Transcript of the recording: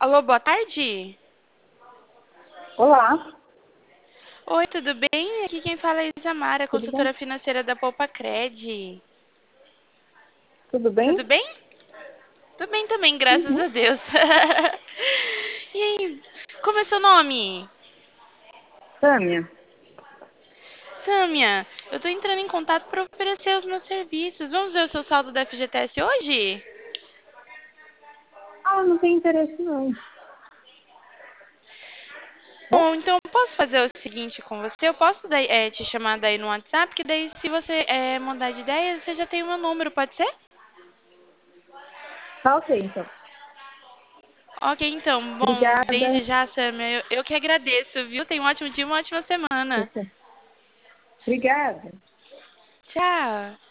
Alô, boa tarde. Olá, Oi, tudo bem? Aqui quem fala é Isamara, tudo bem? consultora financeira da Poupa-Cred. Tudo bem? Tudo bem? Tudo bem também, graças Uhum. a Deus. E aí, como é seu nome? Sâmia, Sâmia, eu tô entrando em contato para oferecer os meus serviços. Vamos ver o seu saldo da FGTS hoje? não tem interesse não. Bom, Bom, então eu posso fazer o seguinte com você? Eu posso te chamar daí no WhatsApp, que daí se você mudar de ideia, você já tem o meu número, pode ser? tá ok então. Ok, então. Bom, Obrigada. desde já, Samia, eu que agradeço, viu? Tenha um ótimo dia, uma ótima semana. Obrigada. Tchau.